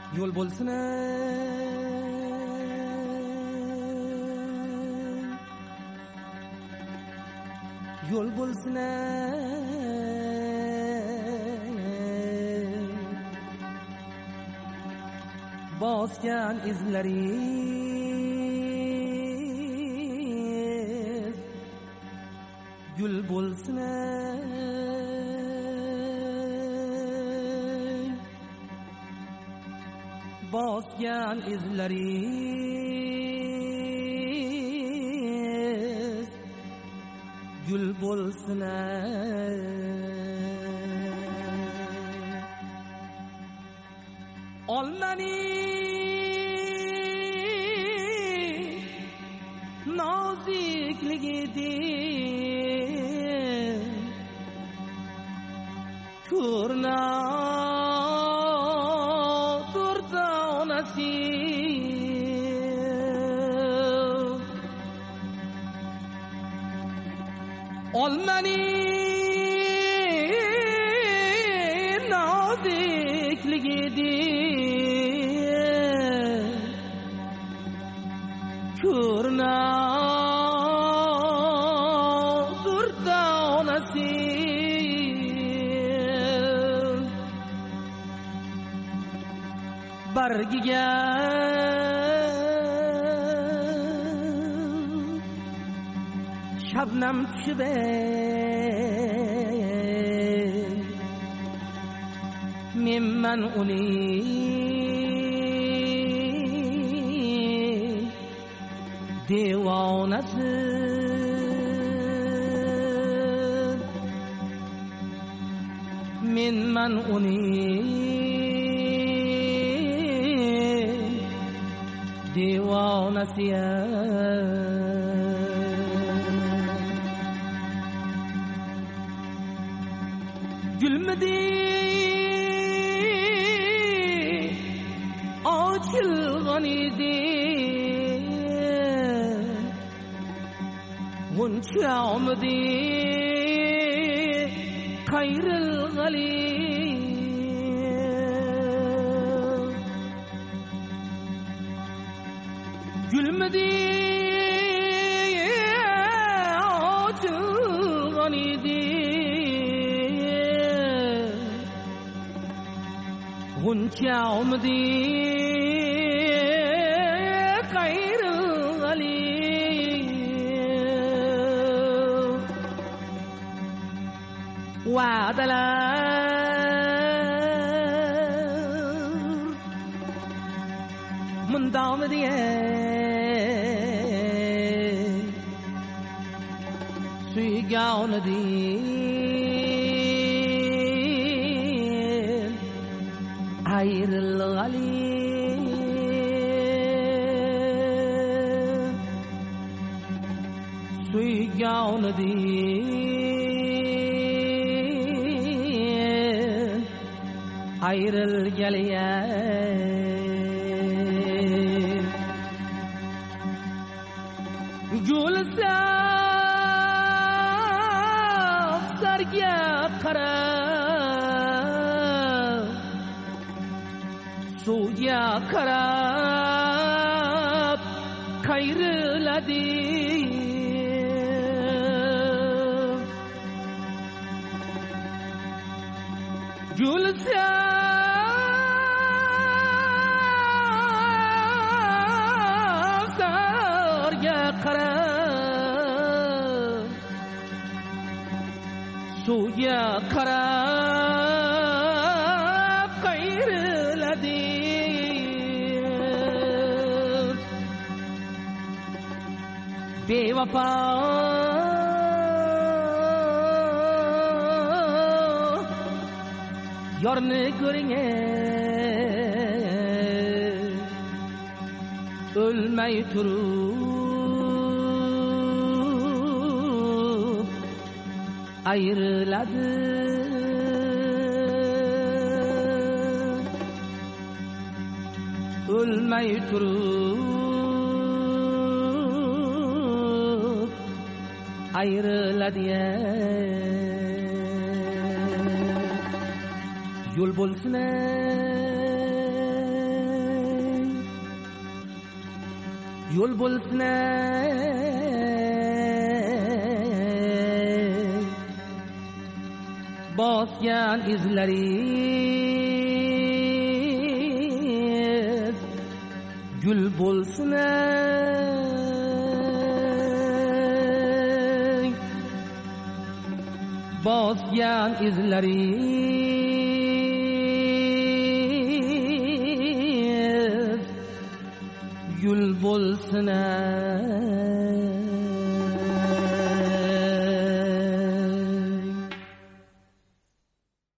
Yol bolsun yol bolsun bosgan izlariz gül bolsun bosgan izlariz gül bolsun olmani nozikligidir kurna turda onasi olmani nozikligidir kurna turda onasi bargiga shabnam tushib menman uning devonasi menman uning devonasi gülmedi açılgan idi bunca umdi kayrılgali gülmedi açılgan idi bunca umdi kayrılgali va'dalar mundam diye suyganidin ayrılgali suyganidin ayrılgali gülsa sarga qarab suvga qarab qayriladi gülsa sarga qarab suvga qarab qayriladi bevafo yorni ko'ringe o'lmay turib ayrıladi o'lmay turib ayrıladi yol bo'lsin yo'l bo'lsin bosgan izlaringiz gul bo'lsin bosgan izlaringiz gül bo'lsin